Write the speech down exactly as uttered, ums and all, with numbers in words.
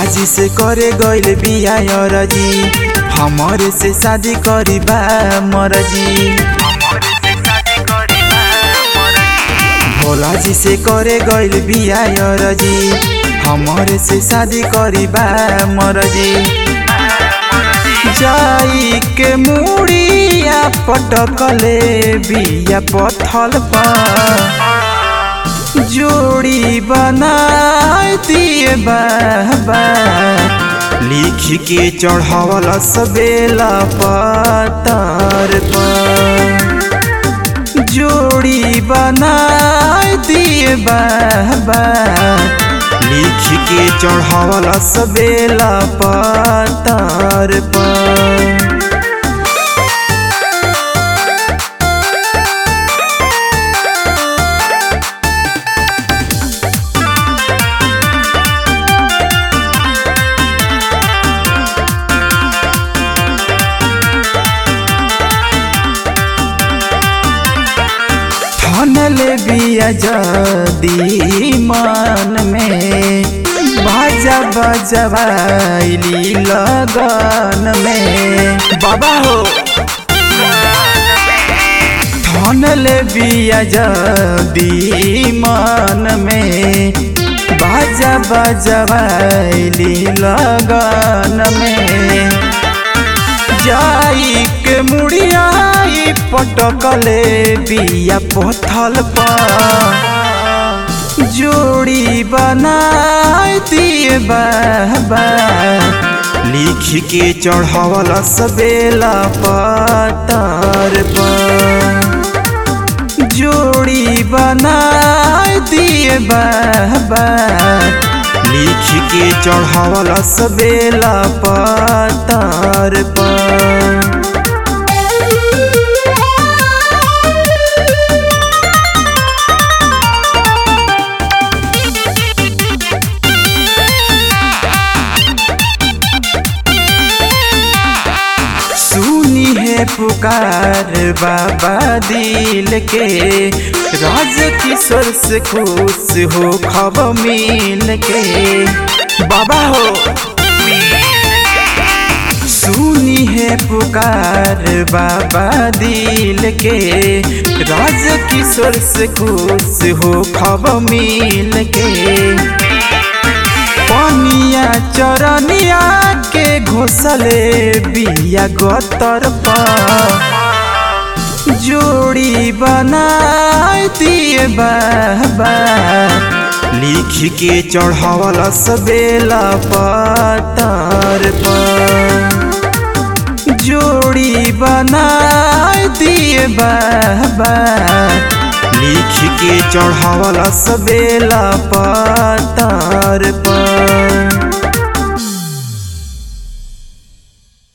जी से करे गइल बिया अरजी, हमरे से शादी करी बा मरजी। भोला जी से करे गइल बिया अरजी, हमरे से शादी करी बा मरजी। जाई के मुड़िया पटकले बिया पत्थल पर, जोड़ी बनाई दिए बाबा, लिख के चढ़ावल सबेला पत्थर पर। जोड़ी बनाई दिए बाबा, लिख के चढ़ावल सबेला पत्थर पर। ले बिया जदी मन में, बाजा बजवाइली लगन में। बाबा हो धन ले बिया जदी मन में, बाजा बजवाइली लगन में। जाई के मुड़िया पटकले बिया पत्थल पर, जोड़ी बनाई दिए बाबा, लिख के चढ़ावल सबेला पत्थर पर। जोड़ी बनाई दिए बाबा, लिख के चढ़ावल सबेला पत्थर पर। पुकार बाबा दिल के, राज किशोर से खुश हो खब मिल के। बाबा हो सुनी है पुकार बाबा दिल के, राज किशोर से खुश हो खब मिल के। पनिया चरनिया के घोसले बिया गतर पर, जोड़ी बनाई दिए बाबा, लिख के चढ़ावल सबेला पत्थर पर। जोड़ी बनाई दिए बाबा, लिख के चढ़ावल सबेला पत्थर पर।